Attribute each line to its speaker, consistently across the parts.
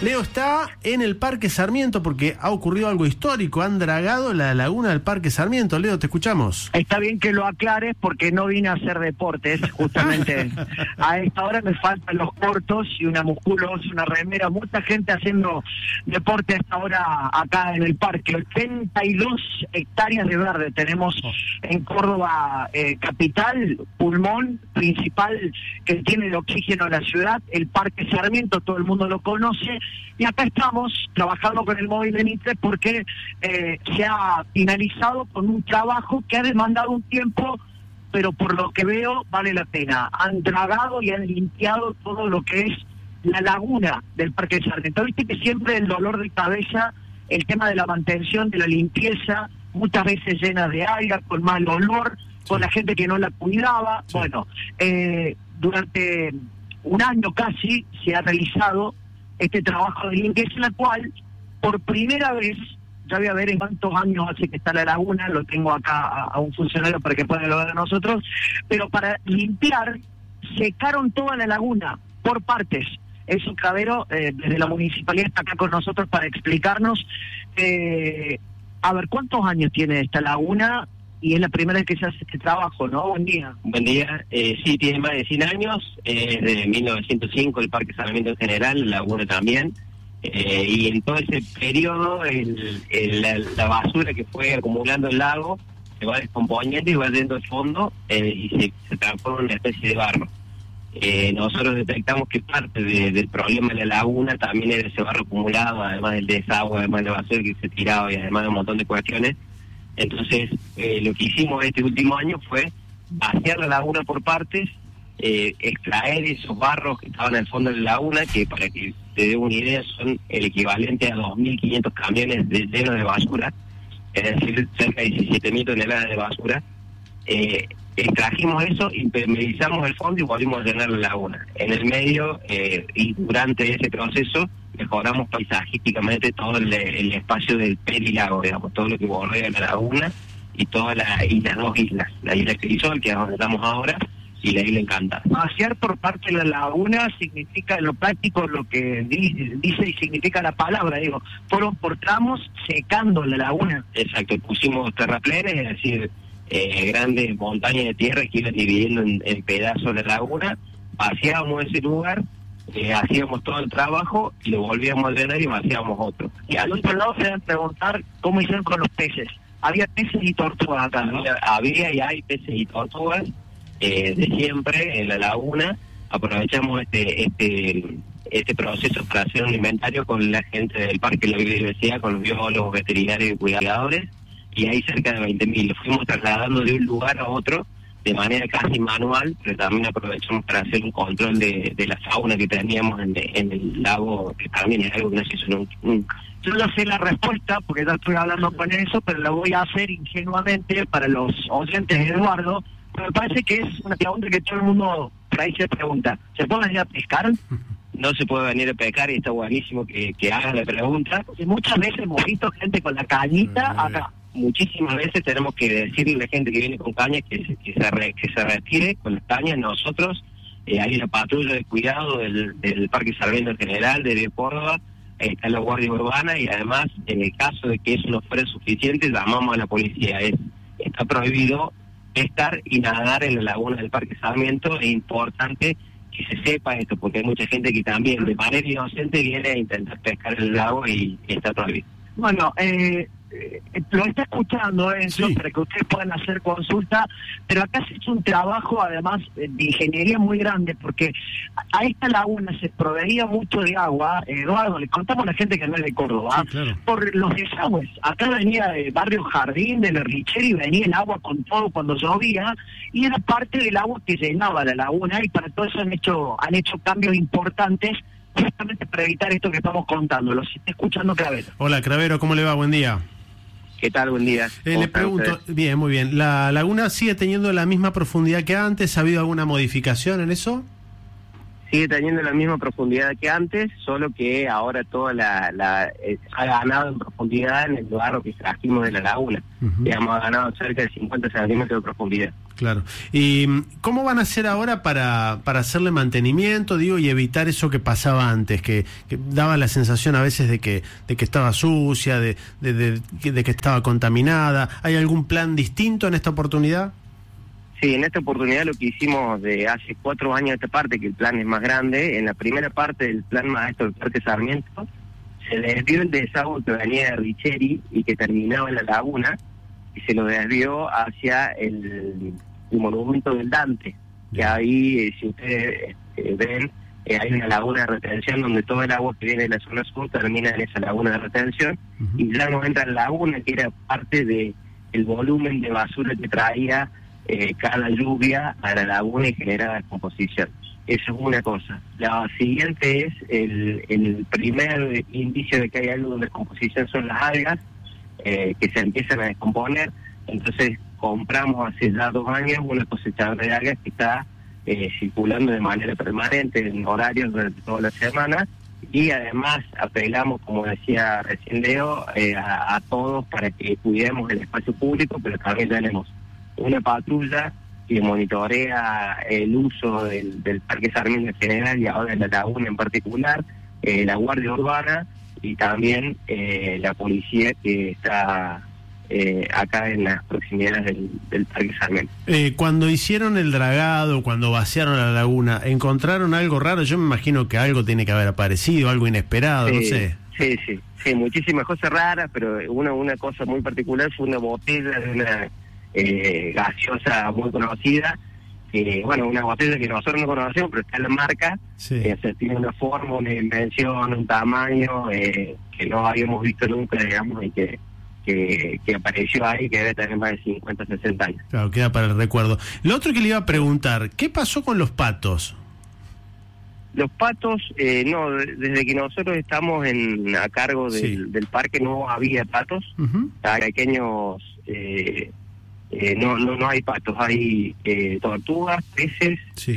Speaker 1: Leo está en el Parque Sarmiento porque ha ocurrido algo histórico. Han dragado la laguna del Parque Sarmiento. Leo, te escuchamos.
Speaker 2: Está bien que lo aclares porque no vine a hacer deportes, justamente. A esta hora me faltan los cortos y una musculosa, una remera. Mucha gente haciendo deporte a esta hora acá en el parque. 82 hectáreas de verde tenemos en Córdoba capital, pulmón principal que tiene el oxígeno de la ciudad. El Parque Sarmiento, todo el mundo lo conoce. Y acá estamos trabajando con el móvil de Mitre porque se ha finalizado con un trabajo que ha demandado un tiempo, pero por lo que veo vale la pena. Han dragado y han limpiado todo lo que es la laguna del Parque Sarmiento. Viste que siempre el dolor de cabeza, el tema de la mantención, de la limpieza, muchas veces llena de alga, con mal olor, con la gente que no la cuidaba. Sí. Bueno, durante un año casi se ha realizado este trabajo de limpieza, en la cual por primera vez, ya voy a ver en cuántos años hace que está la laguna, lo tengo acá a un funcionario para que pueda lo ver a nosotros, pero para limpiar secaron toda la laguna por partes. Es un Cravero, desde la municipalidad está acá con nosotros para explicarnos, a ver, ¿cuántos años tiene esta laguna? Y es la primera vez que se hace este trabajo, ¿no? Buen día.
Speaker 3: Buen día. Sí, tiene más de 100 años. Desde 1905 el Parque Sarmiento en general, la laguna también. Y en todo ese periodo la basura que fue acumulando el lago se va descomponiendo y va yendo al fondo y se transforma en una especie de barro. Nosotros detectamos que parte del problema de la laguna también era ese barro acumulado, además del desagüe, además de la basura que se tiraba y además de un montón de cuestiones. Entonces, lo que hicimos este último año fue vaciar la laguna por partes, extraer esos barros que estaban al fondo de la laguna, que para que te dé una idea son el equivalente a 2.500 camiones llenos de basura, es decir, cerca de 17.000 toneladas de basura. Extrajimos eso, impermeabilizamos el fondo y volvimos a llenar la laguna. En el medio y durante ese proceso mejoramos paisajísticamente todo el espacio del pelilago, digamos, todo lo que bordea la laguna y las dos islas, la isla Crisol, que es donde estamos ahora, y la isla Encantada.
Speaker 2: Vaciar por parte de la laguna significa, en lo práctico, lo que dice y significa la palabra, digo, fueron por tramos secando la laguna.
Speaker 3: Exacto, pusimos terraplenes, es decir, grandes montañas de tierra que iban dividiendo en pedazos la laguna, vaciábamos ese lugar, hacíamos todo el trabajo y lo volvíamos a drenar y vaciábamos otro.
Speaker 2: Y al otro lado se deben preguntar cómo hicieron con los peces. Había peces y tortugas acá, ¿no?
Speaker 3: Había y hay peces y tortugas de siempre en la laguna. Aprovechamos este proceso para hacer un inventario con la gente del Parque de la Biodiversidad, con los biólogos, veterinarios y cuidadores, y hay cerca de 20.000. Lo fuimos trasladando de un lugar a otro de manera casi manual, pero también aprovechamos para hacer un control de la fauna que teníamos en el lago, que también es algo que no se hizo nunca.
Speaker 2: Yo no sé la respuesta, porque ya estoy hablando con eso, pero la voy a hacer ingenuamente para los oyentes de Eduardo, pero me parece que es una pregunta que todo el mundo por ahí se pregunta. ¿Se puede venir a pescar?
Speaker 3: No se puede venir a pescar y está buenísimo que hagan la pregunta.
Speaker 2: Porque muchas veces hemos visto gente con la cañita acá.
Speaker 3: Muchísimas veces tenemos que decirle a la gente que viene con cañas que se retire con las cañas. Nosotros, hay una patrulla de cuidado del Parque Sarmiento en general, de Córdoba, está la Guardia Urbana, y además, en el caso de que eso no fuera suficiente, llamamos a la policía. Está prohibido pescar y nadar en la laguna del Parque Sarmiento. Es importante que se sepa esto, porque hay mucha gente que también de manera inocente viene a intentar pescar en el lago y está prohibido.
Speaker 2: Bueno, lo está escuchando eso, sí, para que ustedes puedan hacer consulta, pero acá se ha hecho un trabajo además de ingeniería muy grande, porque a esta laguna se proveía mucho de agua. Eduardo, le contamos a la gente que no es de Córdoba, sí, claro, por los desagües. Acá venía de Barrio Jardín, de Lerrichero, y venía el agua con todo cuando llovía, y era parte del agua que llenaba la laguna, y para todo eso han hecho cambios importantes, justamente para evitar esto que estamos contando. Los está escuchando Cravero.
Speaker 1: Hola, Cravero, ¿cómo le va? Buen día.
Speaker 3: ¿Qué tal? Buen día.
Speaker 1: Le pregunto, bien, muy bien. ¿La laguna sigue teniendo la misma profundidad que antes? ¿Ha habido alguna modificación en eso?
Speaker 3: Sigue teniendo la misma profundidad que antes, solo que ahora toda ha ganado en profundidad en el barro que extrajimos de la laguna. Uh-huh. Ha ganado cerca de 50 centímetros de profundidad.
Speaker 1: Claro. ¿Y cómo van a hacer ahora para hacerle mantenimiento, digo, y evitar eso que pasaba antes, que daba la sensación a veces de que estaba sucia, de que estaba contaminada? ¿Hay algún plan distinto en esta oportunidad?
Speaker 3: Sí, en esta oportunidad lo que hicimos de hace 4 años de esta parte, que el plan es más grande, en la primera parte del plan maestro del Parque Sarmiento, se desvió el desagüe que venía de Richeri y que terminaba en la laguna, y se lo desvió hacia el monumento del Dante, que ahí, si ustedes ven, hay una laguna de retención donde todo el agua que viene de la zona sur termina en esa laguna de retención, y ya no entra en la laguna, que era parte de el volumen de basura que traía cada lluvia a la laguna y generaba descomposición. Eso es una cosa. La siguiente es el primer indicio de que hay algo de descomposición son las algas, que se empiezan a descomponer. Entonces compramos hace ya 2 años una cosechadora de algas que está circulando de manera permanente en horarios durante toda la semana, y además apelamos, como decía recién Leo, a todos para que cuidemos el espacio público, pero también tenemos una patrulla que monitorea el uso del Parque Sarmiento en general y ahora de la laguna en particular, la Guardia Urbana y también la policía que está acá en las proximidades del Parque Sarmiento.
Speaker 1: Cuando hicieron el dragado, cuando vaciaron la laguna, ¿encontraron algo raro? Yo me imagino que algo tiene que haber aparecido, algo inesperado, no sé.
Speaker 3: Sí, muchísimas cosas raras, pero una cosa muy particular fue una botella de una gaseosa muy conocida, una botella que nosotros no conocemos, pero está en la marca, tiene una forma, una dimensión, un tamaño que no habíamos visto nunca, digamos, y que apareció ahí, que debe tener más de 50, 60 años.
Speaker 1: Claro, queda para el recuerdo. Lo otro que le iba a preguntar, ¿qué pasó con los patos?
Speaker 3: Los patos, no, desde que nosotros estamos a cargo del parque no había patos, pequeños, no hay patos, hay tortugas, peces,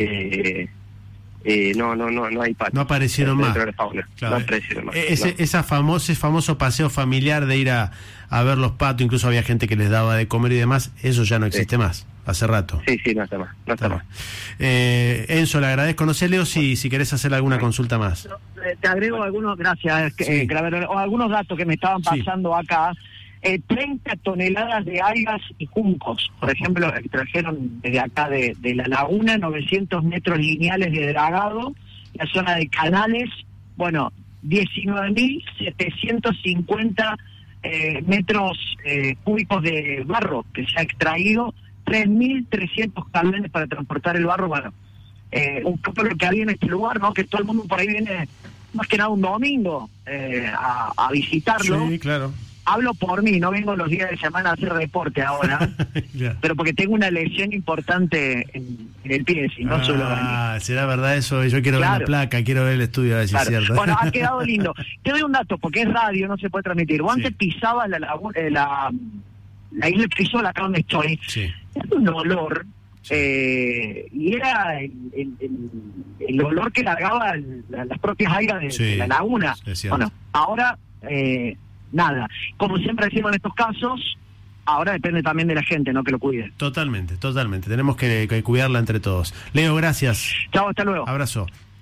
Speaker 3: no hay patos.
Speaker 1: No aparecieron más.
Speaker 3: Claro. No aparecieron más.
Speaker 1: Ese famoso paseo familiar de ir a ver los patos, incluso había gente que les daba de comer y demás, eso ya no existe más, hace rato.
Speaker 3: Sí, no está más.
Speaker 1: Enzo, le agradezco. No sé, Leo, si querés hacer alguna consulta más.
Speaker 2: Te agrego algunos, gracias, algunos datos que me estaban pasando acá. 30 toneladas de algas y juncos, por ejemplo, trajeron desde acá de la laguna, 900 metros lineales de dragado, la zona de canales, 19.750 metros cúbicos de barro que se ha extraído, 3.300 camiones para transportar el barro. Un poco lo que había en este lugar, ¿no? Que todo el mundo por ahí viene, más que nada un domingo, a visitarlo.
Speaker 1: Sí, claro.
Speaker 2: Hablo por mí, no vengo los días de semana a hacer deporte ahora, pero porque tengo una lesión importante en el pie, si no solo...
Speaker 1: ¿Será verdad eso? Yo quiero ver la placa, quiero ver el estudio a ver si es cierto.
Speaker 2: Bueno, ha quedado lindo. Te doy un dato, porque es radio, no se puede transmitir. Vos antes pisabas la isla de Crisola, acá donde estoy, era un olor, y era el olor que largaba las propias algas de la laguna. Ahora... nada. Como siempre decimos en estos casos, ahora depende también de la gente, ¿no? Que lo cuide.
Speaker 1: Totalmente. Tenemos que cuidarla entre todos. Leo, gracias.
Speaker 2: Chao, hasta luego.
Speaker 1: Abrazo.